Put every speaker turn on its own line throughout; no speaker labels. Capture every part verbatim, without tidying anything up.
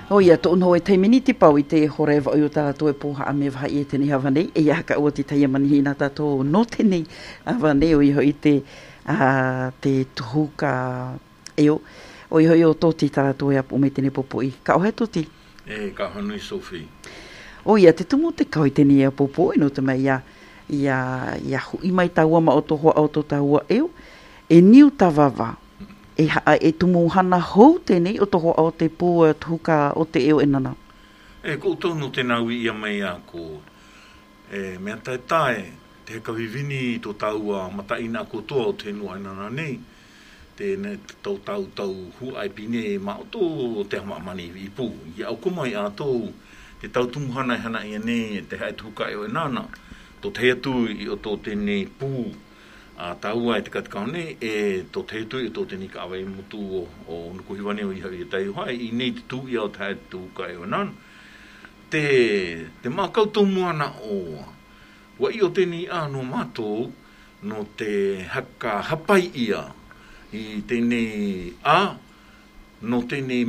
O ia to no e te miniti pau i te horeva o tātou e poha a me vai e teni hawa nei. E ia ka ua te taia manihi nā tātou no teni hawa nei o iho i te, uh, te tuhuka eo. O iho i o tōti tātou e apu me teni popo i. Ka ohe tōti?
E, ka hanui Sophie.
O ia te tumu te kau i teni e popo i no te mai ia, ia, ia hui mai taua ma o to hoa o to taua eo. E niu tawava. E, e tumu hana hou tēnei o toho o te pua tuhuka o te eo e nana.
E ko tono te nau ia mai a ko e mea tae tae te heka vivini to taua mataina ko toa o te nua nana nei te ne tau tau tau hu ai pine ma o to te hama mani i pu i au kumai a tō te tau tumu hana i hana ia nei te hae tuhuka eo e nana to te atu i o tō tēnei pu a taua e te katakau nei, e tō te tui e tō te nika awa i mutu o, o nuku hiwane o iha i tai hai, i nei te tui au tae tu ka e o nan. Te, te mākau tō moana o, wa i o tēni āno mātou, no te haka hapai ia, i tēnei a, no tēnei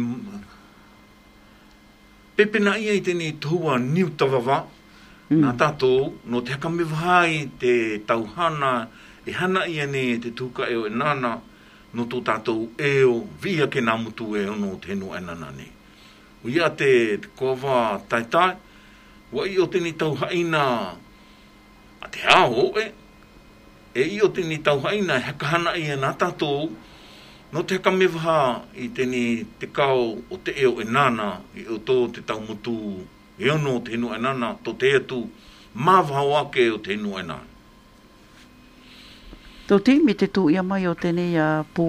pepena ia i tēnei tōua niu tawava, mm. nā tātou, no te haka mewhai te tauhana, e hana ia ne te tuka eo e nana no tō tātou eo via ke nā mutu eo no te henu e nana ne. O ia te, te kova tai tai, wa i o tēni tau haina a te ao e, e i o tēni tau haina e haka hana ia nā tātou no te haka mewha i tēni te kao o te eo e nana i o tō te tau mutu eo no te henu e nana tō te atu mawhau ake o te henu e nana.
Tō te mi te tū ia mai o tēnei a uh, pō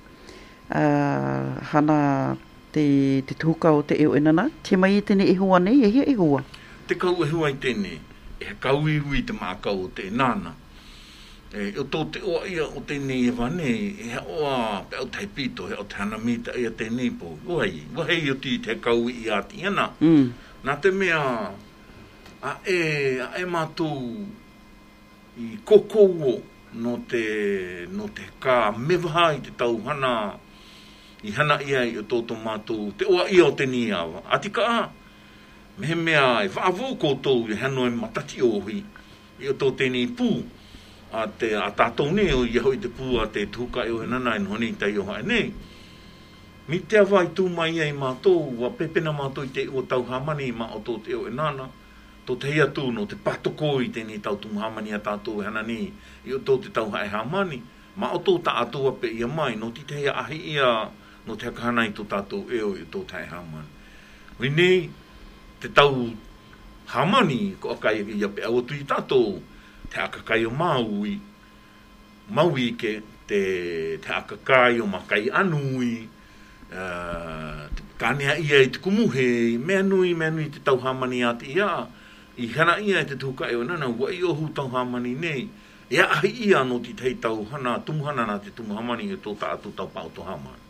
uh, hana te, te tuhuka o te eo e nana. Te mai i tēnei e hua nei, e hia e hua?
Te kau e hua i tēnei, e kau i hui te mākau o te nana. E o tō te oa ia o tēnei e wanei, e he oa pe au taipito, he au te hana mita ia tēnei pō. Wahei, wahei o ti te kau i a ti ana. Mm. Nā te mea, a e, a e mātou i kokou no te no te ka mewha i te tauhana i hana ia i o tōtō mātou te oa ia o te ni awa atika a mehe mea e whaavo koutou i hano e matati ohi i o tō tēnei pū a te a tātou ne o i hoi te pū a te tuka e o e nana e nhoni i tai o hae nei mi te awa i tū mai ai mātou wa pepena mātou i te o tau hamani ma o tō te o e nana tō te hia tū no te patoko i tēnei tau tumuhamani a tātou e hana ni i o tō te tau hae hamani ma o tō ta atua pe ia mai no ti te hia ahi ia no te hakahana i tō tātou eo i tō tae hamani ui nei te tau hamani ko akai ia pe au tu i tātou te akakai o maui maui ke te, te akakai o makai anui uh, kanea ia i te kumuhe mea nui mea nui te tau hamani ati ia i hana ia e te tuka e o nana, wa i o hu tau hamani nei, e ahi ia no ti tei tau hana, tumuhana na te tumuhamani e tō ta atu tau pao to hamani.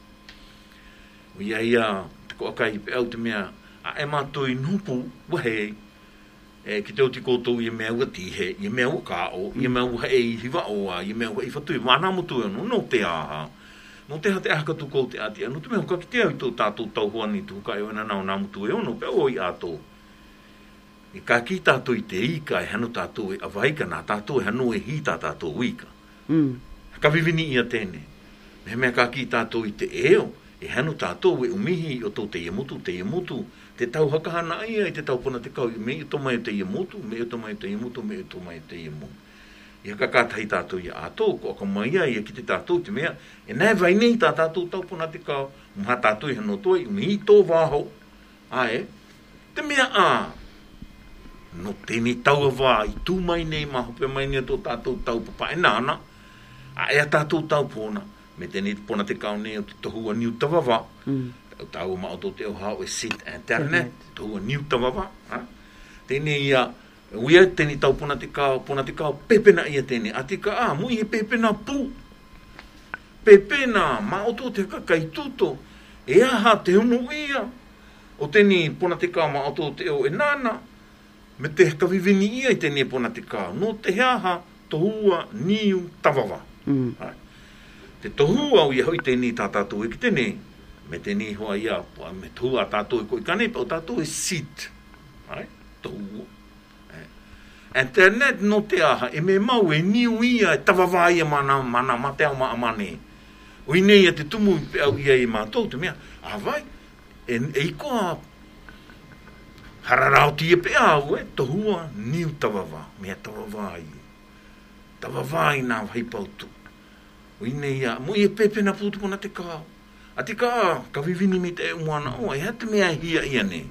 O ia ia, te ko akai pe au te mea, a e mātou i nupu, wahe, e ki te o ti koutou i mea ua tihe, i mea ua kao, i mea ua e i hiwa oa, i mea ua i whatui, wana mutu e no, no te aha, no te ha te aha katu kou te ati, no te mea ka ki te au i tō tātou tau hoani tuka e o nana o nā mutu e ono, pe o i ato. I ka ki tātou i te ika e hano tātou e avaika nā tātou e hano e hi tā tātou ika. Mm. Ka vivini ia tēne. Me mea ka ki tātou i te eo e hano tātou e umihi o tō te iemutu, te iemutu, te tau hakahana ia i te tau pona te kau, me i tō mai o te iemutu, me i tō mai o te iemutu, me i tō mai o te iemutu. I haka kātai tātou i a tō, ko aka mai ia i ki te tātou te mea, e nai vai nei tā tātou tau pona te kau, mha tātou i hano tōi, umihi tō wāho, ae, te mea a, no tēnei tau awā i tū mai nei ma hope mai nei tō tātou tau papa e nāna a ea tātou tau pōna me tēnei pōna te kau nei o te tohua niu tawawā mm. tau tau ma o tō te ohau e sit internet tohua niu tawawā tēnei ia uia tēnei tau pōna te kau pōna te kau pepena ia tēnei atika a mui he pepena pū pepena ma o tō te kakai tūto e aha te hunu ia o tēnei pōna te kau ma o tō te o e nāna me te kawivini ia i tēnei pōna te kāu. No te heaha tohua niu tawawa. Mm. Te tohua o ia hoi tēnei tātātou e ki tēnei me te ni hoa ia, me tua tātou ko i kane, pa o tātou e sit. Ai, tau. Internet no te aha, e me mau e niu ia, e tawawā ia mana, mana, mate au maa mane. O i nei a te tumu pe au ia i mātou, te mea, a vai, e, e i koa, hararau tia pe au, e, tohua, niu tawawā, mea tawawā i. Tawawā i nā vai pautu. O i nei a, mo i e pepe na putu kona te kāo. A te kā, ka vivini mi te e umana, o, e hata mea hia ia nei.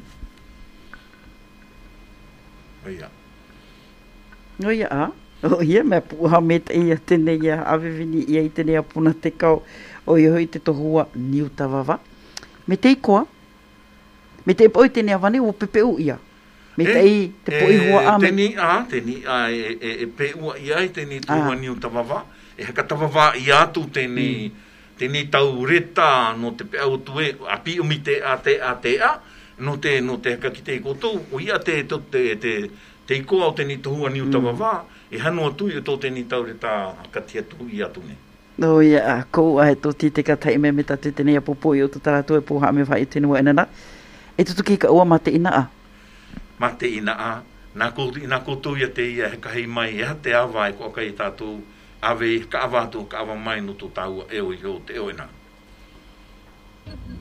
O ia.
No ia a, o ia mea puha me te ia tene ia awewini ia i tene a puna te kau o i hoi te tohua niu tawawa. Me te ikoa, me te poi tene a wane o pepe u ia. Me te i te poi hua a me.
Teni a, teni a, e, e, e pe ua ia i tene tohua niu tawawa. E haka tawawa i atu tene, mm. tene tau reta no te pe au tue, api umi te a te a te a, no te, no te haka ki te kotou, o ia te, te, te, te te ikoa o teni tohua niu tawawā, mm. e hano atu i o tō teni taure tā katia tu i atu ne.
No ia, a kou a he tō ti te katai me me tatu tene a popo i o tō taratu e poha me whai tenua enana. E tutu ki ka ua ma te ina a?
Ma te ina a. Nā koutou ia te ia he kahi mai, e ha te awa e kua kai tātou ave ka awa atu, ka awa mai no tō tāua eo i o te eo ena.